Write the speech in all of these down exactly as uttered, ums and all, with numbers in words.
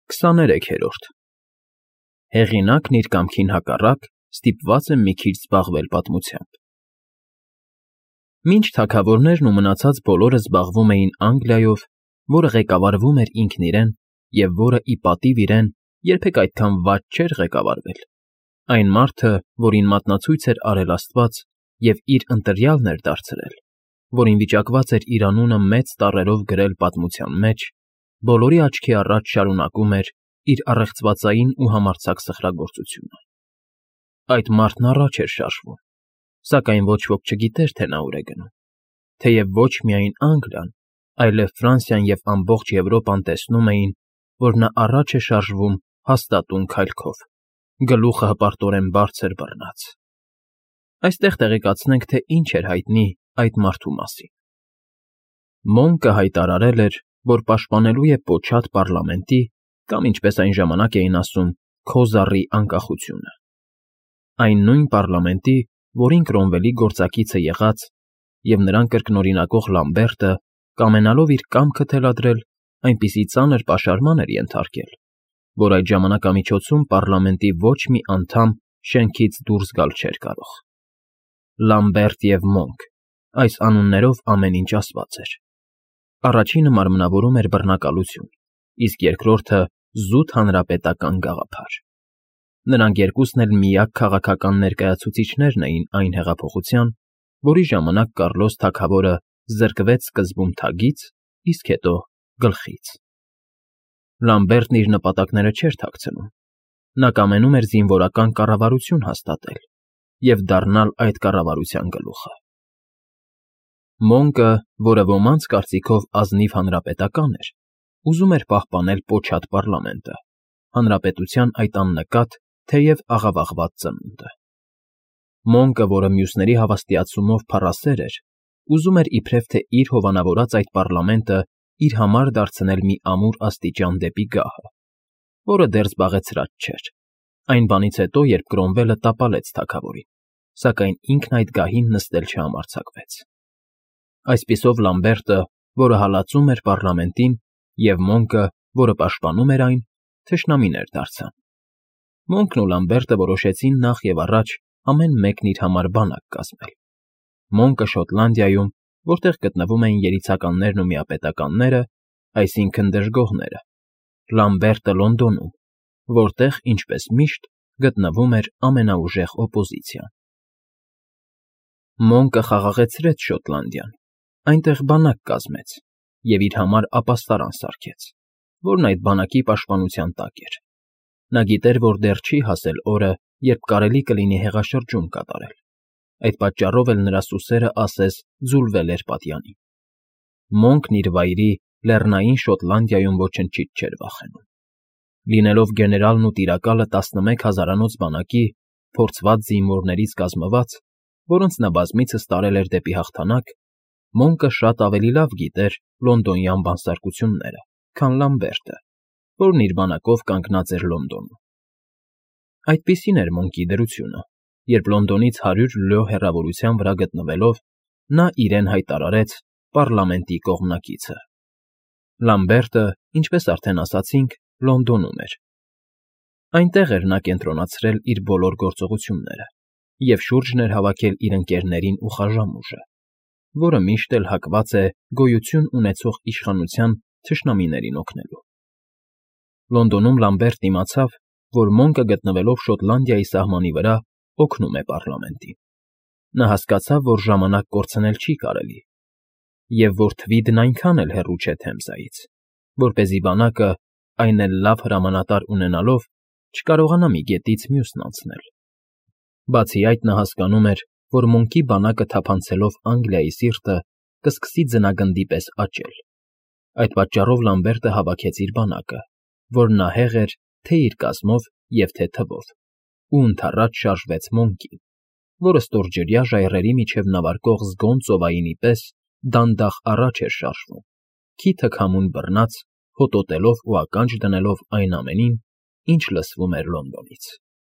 քսաներեքերորդ Հեղինակն իր կամքին հակառակ ստիպված է մի քիչ զբաղվել պատմությամբ։ Մինչ թագավորներն ու մնացած բոլորը զբաղվում էին Անգլիայով, որը ղեկավարվում էր ինքն իրեն և որը ի պատիվ իրեն երբեք այդքան վատ չէր ղեկավարվել, այն մարդը, որին մատնացույց էր արել Աստված և իր ընտրյալն էր դարձրել, որին վիճակված էր իր անունը մեծ տառերով գրել պատմության մեջ, բոլորի աչքի առաջ շարունակում էր իր առեղծվածային ու համարձակ սխրագործությունը։ Այդ մարդն առաջ էր շարժվում, սակայն ոչ ոք չգիտեր, թե նա ուր է գնում, թեև ոչ միայն Անգլիան, այլև Ֆրանսիան և ամբողջ Եվրոպան տեսնում էին, որ նա առաջ է շարժվում հաստատուն քայլքով, գլուխը հպարտորեն բարձր բռնած։ Այստեղ տեղեկացնենք, թե ինչ էր հայտնի այդ մարդու մասին։ Մոնկը հայտարարել էր, որ պաշտպանելու է պոչատ պարլամենտի կամ, ինչպես այն ժամանակ էին ասում, քոզառի անկախությունը։ Այն նույն պարլամենտի, որին Կրոմվելի գործակիցը եղած և նրան կրկնօրինակող Լամբերտը, կամենալով իր կամքը թելադրել, այնպիսի ծանր պաշարման էր ենթարկել, որ այդ ժամանակամիջոցում պարլամենտի ոչ մի անդամ շենքից դուրս գալ չէր կարող։ Լամբերտ և Մոնկ, այս անուններով ամեն ինչ ասված էր։ Առաջինը մարմնավորում էր բռնակալություն, իսկ երկրորդը զուտ հանրապետական գաղափար։ Նրանք երկուսն էլ միակ քաղաքական ներկայացուցիչներն էին այն հեղափոխության, որի ժամանակ Կառլոս թագավորը զրկվեց սկզբում թագից, իսկ հետո գլխից։ Լամբերտն իր նպատակները չէր թաքցնում։ Նա կամենում էր զինվորական կառավարություն հաստատել և դառնալ այդ կառավարության գլուխը։ Մոնկը, որը ոմանց կարծիքով ազնիվ հանրապետական էր, ուզում էր պահպանել պոչատ պարլամենտը, հանրապետության այդ աննկատ, թեև աղավաղված ծնունդը։ Մոնկը, որը մյուսների հավաստիացումով փառասեր էր, ուզում էր իբրև թե իր հովանավորած այդ պարլամենտը իր համար դարձնել մի ամուր աստիճան դեպի գահը, որը դեռ զբաղեցրած չէր, այն բանից հետո, երբ Կրոմվելը տապալեց թագավորին, սակայն ինքն այդ գահին նստել չհամարձակվեց։ Այսպիսով Լամբերտը, որը հալածում էր պարլամենտին, և Մոնկը, որը պաշտպանում էր այն, թշնամիներ դարձան։ Մոնկն ու Լամբերտը որոշեցին նախ և առաջ ամեն մեկն իր համար բանակ կազմել։ Մոնկը Շոտլանդիայում, որտեղ գտնվում էին երիցականներն ու միապետականները, այսինքն դժգոհները, Լամբերտը Լոնդոնում, որտեղ, ինչպես միշտ, գտնվում էր ամենաուժեղ օպոզիցիան։ Մոնկը խաղաղեցրեց Շոտլանդիան, այնտեղ բանակ կազմեց և իր համար ապաստարան սարքեց, որն այդ բանակի պաշտպանության տակ էր։ Նա գիտեր, որ դեռ չի հասել օրը, երբ կարելի կլինի հեղաշրջում կատարել, այդ պատճառով էլ նրա սուսերը ասես ձուլվել էր պատյանին։ Մոնկն իր վայրի՝ Լեռնային Շոտլանդիայում ոչնչից չէր վախենում։ Լինելով գեներալն ու տիրակալը տասնմեկ հազարանոց բանակի, փորձված զինվորներից կազմված, որոնց նա բազմիցս տարել էր դեպի հաղթանակ, Մոնկը շատ ավելի լավ գիտեր լոնդոնյան բանսարկությունները, քան Լամբերտը, որն իր բանակով կանգնած էր Լոնդոնում։ Այդպիսին էր Մոնկի դրությունը, երբ Լոնդոնից հարյուր լյո հեռավորության վրա գտնվելով, նա իրեն հայտարարեց պարլամենտի կողմնակիցը։ Լամբերտը, ինչպես արդեն ասացինք, Լոնդոնում էր։ Այնտեղ էր նա կենտրոնացրել իր բոլոր գործողությունները և շուրջն էր հավաքել իր ընկերներին ու խաժամուժը, որը միշտ էլ հակված է գոյություն ունեցող իշխանության թշնամիներին օգնելու։ Լոնդոնում Լամբերտն իմացավ, որ Մոնկը գտնվելով Շոտլանդիայի սահմանի վրա օգնում է պարլամենտին։ Նա հասկացավ, որ ժամանակ կորցնել չի կարելի, և որ Թվիդն այնքան էլ հեռու չէ Թեմզայից, որպեսզի բանակը, այն էլ լավ հրամանատար ունենալով, չկարողանա մի գետից մյուսն անցնել։ Բացի այդ, նա հասկանում էր, որ Մոնկի բանակը թափանցելով Անգլիայի սիրտը, կսկսի ձնագնդի պես աճել։ Այդ պատճառով Լամբերտը հավաքեց իր բանակը, որ նահեղ էր թե՛ իր կազմով և թե՛ թվով, ու ընդառաջ շարժվեց Մոնկին, որը ստորջրյա ժայռերի միջև նավարկող զգոն ծովայինի պես դանդաղ առաջ էր շարժվում, քիթը քամուն բռնած, հոտոտելով ու ականջ դնելով այն ամենին, ինչ լսվում էր Լոնդոնից։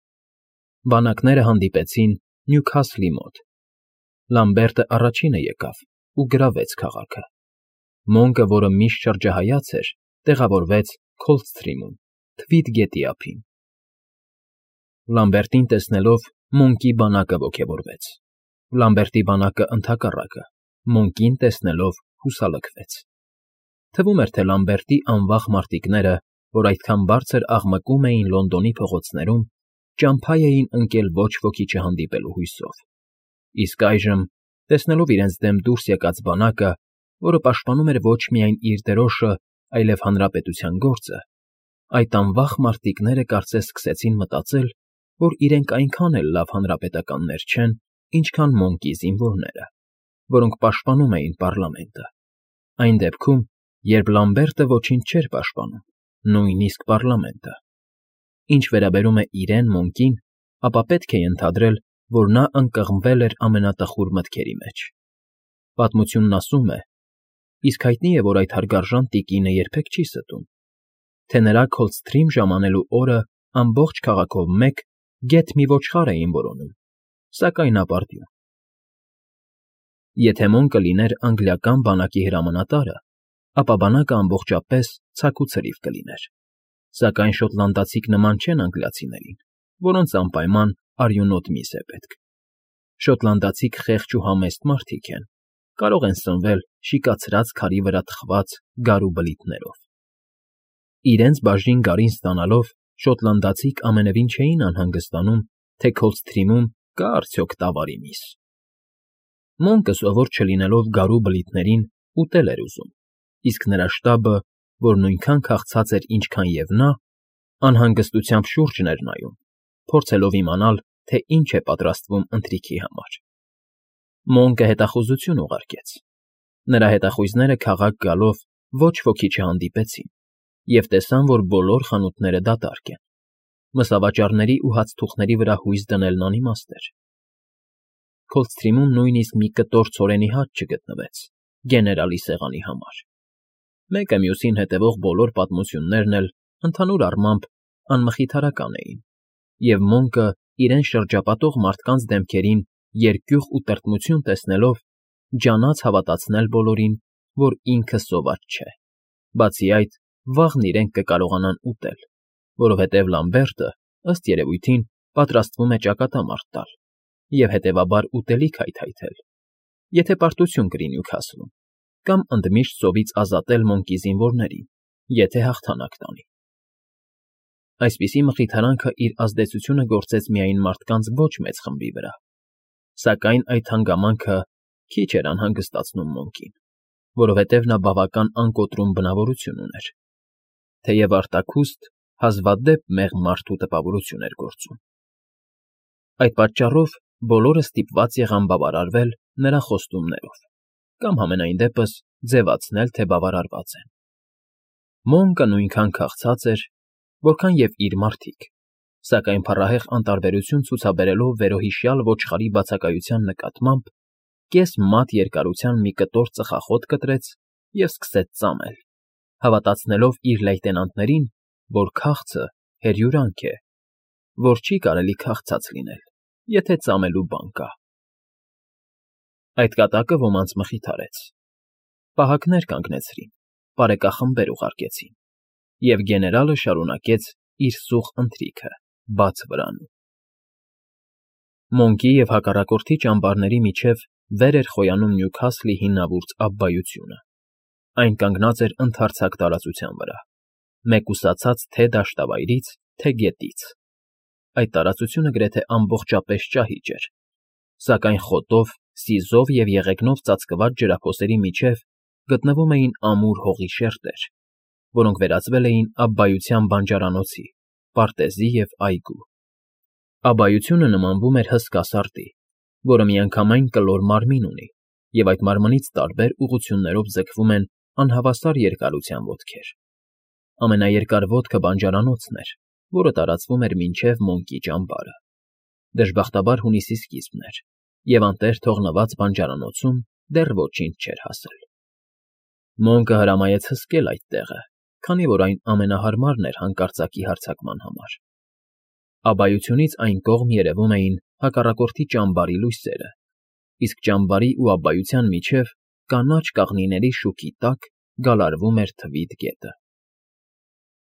Բանակները հանդիպեցին Նյուքասլի մոտ։ Լամբերտը առաջինը եկավ ու գրավեց քաղաքը։ Մոնկը, որը միշտ շրջահայաց էր, տեղավորվեց Քոլսթրիմում թվիդ գետի ափին։ Լամբերտին տեսնելով Մոնկի բանակը ոգևորվեց։ Լամբերտի բանակը ընդհակառակը Մոնկին տեսնելով հուսալքվեց։ Թվում էր, թե Լամբերտի անվախ մարտիկները, որ այդքան բարձր աղմկում էին Լոնդոնի փողոցներում, ճամփա էին ընկել ոչ ոքի չհանդիպելու հույսով։ Իսկ այժմ, տեսնելով իրենց դեմ դուրս եկած բանակը, որը պաշտպանում էր ոչ միայն իր դրոշը, այլև հանրապետության գործը, այդ անվախ մարտիկները կարծես սկսեցին մտածել, որ իրենք այնքան էլ լավ հանրապետականներ չեն, ինչքան Մոնկի զինվորները, որոնք պաշտպանում էին պարլամենտը։ Այն դեպքում, երբ Լամբերտը ոչինչ չէր պաշտպանում, նույնիսկ պարլամենտը։ Ինչ վերաբերում է իրեն Մոնկին, ապա պետք է ենթադրել, որ նա ընկղմվել էր ամենատխուր մտքերի մեջ։ Պատմությունն ասում է, իսկ հայտնի է, որ այդ հարգարժան տիկինը երբեք չի ստում, թե նրա Քոլսթրիմ ժամանելու օրը ամբողջ քաղաքով մեկ գեթ մի ոչխար էին որոնում, սակայն ապարդյուն։ Եթե Մոնկը լիներ անգլիական բանակի հրամանատարը, ապա բանակը ամբողջապես ցաք ու ցրիվ կլիներ, սակայն շոտլանդացիք նման չեն անգլիացիներին, որոնց անպայման արյունոտ միս է պետք։ Շոտլանդացիք խեղճ ու համեստ մարդիկ են, կարող են սնվել շիկացրած քարի վրա թխված գարու բլիթներով։ Իրենց բաժին գարին ստանալով շոտլանդացիք ամենևին չէին անհանգստանում, թե Քոլսթրիմում կա արդյոք տավարի միս։ Մոնկը սովոր չլինելով գարու բլիթներին ուտել էր ուզում, իսկ նրա շտաբը, որ նույնքան քաղցած էր, ինչքան և նա, անհանգստությամբ շուրջն էր նայում, փորձելով իմանալ, թե ինչ է պատրաստվում ընթրիքի համար։ Մոնկը հետախուզություն ուղարկեց։ Նրա հետախույզները քաղաք գալով ոչ ոքի չհանդիպեցին և տեսան, որ բոլոր խանութները դատարկ են։ Մսավաճառների ու հացթուխների վրա հույս դնելն անիմաստ էր։ Քոլսթրիմում նույնիսկ մի կտոր ցորենի հաց չգտնվեց գեներալի սեղանի համար։ Մեկը մյուսին հետևող բոլոր պատմություններն էլ ընդհանուր առմամբ անմխիթարական էին, և Մոնկը իրեն շրջապատող մարդկանց դեմքերին երկյուղ ու տրտմություն տեսնելով, ջանաց հավատացնել բոլորին, որ ինքը սոված չէ, բացի այդ, վաղն իրենք կկարողանան ուտել, որովհետև Լամբերտը, ըստ երևույթին, պատրաստվում է ճակատամարտ տալ և հետևաբար ուտելիք հայթայթել, եթե պարտություն կրի Նյուքասլում, կամ ընդմիշտ սովից ազատել Մոնկի զինվորներին, եթե հաղթանակ տանի։ Այսպիսի մխիթարանքը իր ազդեցությունը գործեց միայն մարդկանց ոչ մեծ խմբի վրա, սակայն այդ հանգամանքը քիչ էր անհանգստացնում Մոնկին, որովհետև նա բավական անկոտրում բնավորություն ուներ, թեև արտաքուստ, հազվադեպ մեղմ մարդու տպավորություն էր գործում։ Այդ պատճառով բոլորը ստիպված եղան բավարարվել նրա խոստումներով կամ համենայն դեպս ձևացնել, թե բավարարված են։ Մոնկը նույնքան քաղցած էր, որքան և իր մարդիկ, սակայն փառահեղ անտարբերություն ցուցաբերելով վերոհիշյալ ոչխարի բացակայության նկատմամբ, կես մատ երկարության մի կտոր ծխախոտ կտրեց և սկսեց ծամել, հավատացնելով իր լեյտենանտներին, որ քաղցը հերյուրանք է, որ չի կարելի քաղցած լինել, եթե ծամելու բան կա։ Այդ կատակը ոմանց մխիթարեց։ Պահակներ կանգնեցրին, պարեկախմբեր ուղարկեցին, և գեներալը շարունակեց իր սուղ ընթրիքը բաց վրանում։ Մոնկի և հակառակորդի ճամբարների միջև վեր էր խոյանում Նյուքասլի հինավուրց աբբայությունը։ Այն կանգնած էր ընդարձակ տարածության վրա, մեկուսացած թե դաշտավայրից, թե գետից։ Այդ տարածությունը գրեթե ամբողջապես ճահիճ էր, սակայն խոտով, սիզով և եղեգնով ծածկված ջրափոսերի միջև գտնվում էին ամուր հողի շերտեր, որոնք վերածվել էին աբբայության բանջարանոցի, պարտեզի և այգու։ Աբբայությունը նմանվում էր հսկա սարդի, որը միանգամայն կլոր մարմին ունի, և այդ մարմնից տարբեր ուղղություններով ձգվում են անհավասար երկարության ոտքեր։ Ամենաերկար ոտքը բանջարանոցն էր, որը տարածվում էր մինչև Մոնկի ճամբարը։ Դժբախտաբար հունիսի սկիզբն էր, և անտեր թողնված բանջարանոցում դեռ ոչինչ չէր հասել։ Մոնկը հրամայեց հսկել այդ տեղը, քանի որ այն ամենահարմարն էր հանկարծակի հարձակման համար։ Աբբայությունից այն կողմ երևում էին հակառակորդի ճամբարի լույսերը, իսկ ճամբարի ու աբբայության միջև կանաչ կաղնիների շուքի տակ գալարվում էր Թվիդ գետը։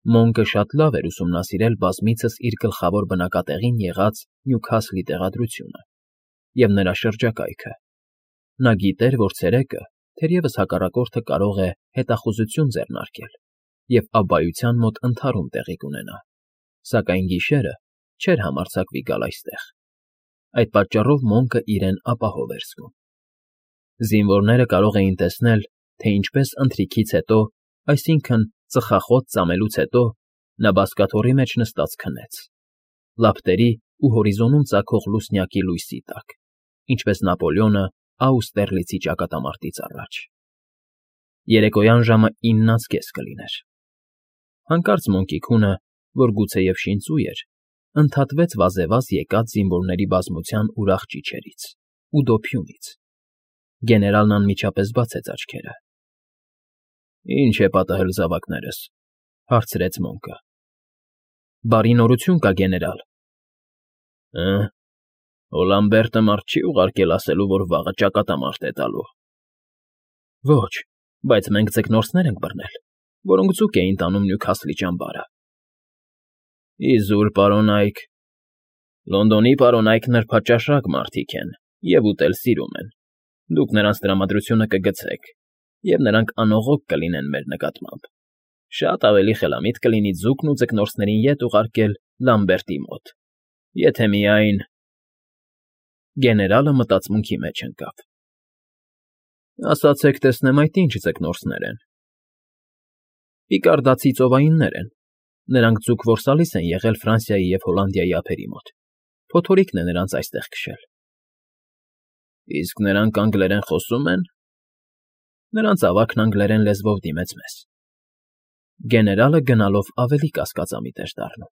Մոնկը շատ լավ էր ուսումնասիրել բազմիցս իր գլխավոր բնակատեղին եղած Նյուքասլի տեղադրությունը և նրա շրջակայքը. նա գիտեր, որ ցերեկը, թերևս հակառակորդը կարող է հետախուզություն ձեռնարկել և աբբայության մոտ ընդհարում տեղի կունենա, սակայն գիշերը չէր համարձակվի գալ այստեղ. այդ պատճառով Մոնկը իրեն ապահով էր զգում։ Զինվորները կարող էին տեսնել, թե ինչպես ընթրիքից հետո, այսինքն՝ ծխախոտ ծամելուց հետո, նա բազկաթոռի մեջ նստած քնեց, լապտերի ու հորիզոնում ծագող լուսնյակի լույսի տակ, ինչպես Նապոլեոնը Աուստերլիցի ճակատամարտից առաջ։ Երեկոյան ժամը իննից կես կլիներ։ Հանկարծ Մոնկի քունը, որ գուցեև շինծու էր, ընդհատվեց վազեվազ եկած զինվորների բազմության ուրախ ճիչերից ու դոփյունից։ Գեներալն անմիջապես բացեց աչքերը։ ֊ Ի՞նչ է պատահել, զավակներս,֊ հարցրեց Մոնկը։ ֊ Բարի նորություն կա, գեներալ։ ֊ Հը՞, Օլամբերտը մարդ չի ուղարկել ասելու, որ վաղը ճակատամարտ է տալու։ ֊ Ոչ, բայց մենք ձկնորսներ ենք բռնել, որոնք ձուկ էին տանում Նյուքասլի ճամբարը։ ֊ Իզուր, պարոնայք, Լոնդոնի պարոնայքն նրբաճաշակ մարդիկ են և ուտել սիրում են, դուք նրանց տրամադրությունը կգցեք, և նրանք անողոք կլինեն մեր նկատմամբ, շատ ավելի խելամիտ կլինի ձուկն ու ձկնորսներին ետ ուղարկել Լամբերտի մոտ, եթե միայն… Գեներալը մտածմունքի մեջ ընկավ։ ֊ Ասացեք տեսնեմ, այդ ի՞նչ ձկնորսներ են։ ֊ Պիկարդացի ծովայիններ են, նրանք ձուկ որսալիս են եղել Ֆրանսիայի և Հոլանդիայի ափերի մոտ, փոթորիկն է նրանց այստեղ քշել։ ֊ Իսկ նրանք անգլերեն խոսո՞ւմ են։ ֊ Նրանց ավագն անգլերեն լեզվով դիմեց մեզ։ Գեներալը գնալով ավելի կասկածամիտ էր դառնում։ ֊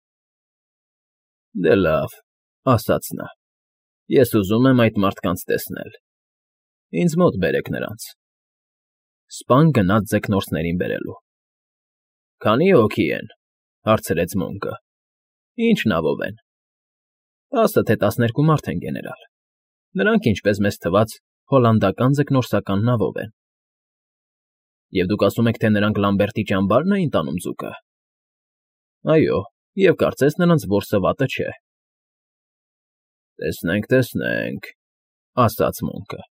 Դե լավ,֊ ասաց նա,֊ ես ուզում եմ այդ մարդկանց տեսնել։ Ինձ մոտ բերեք նրանց։ Սպան գնաց ձկնորսներին բերելու։ ֊ Քանի՞ հոգի են,֊ հարցրեց Մոնկը։ ֊ Ինչ նավով են։ ֊ Տասը թե տասներկու մարդ են, գեներալ։ Նրանք, ինչպես մեզ թվաց, հոլանդական ձկնորսական նավով են։ ֊ Եվ դուք ասում եք, թե նրանք Լամբերտի ճամբարն էին տանում ձուկը։ ֊ Այո, և կարծես նրանց որսը վատը չէ։ ֊ Տեսնենք, տեսնենք,֊ ասաց Մոնկը։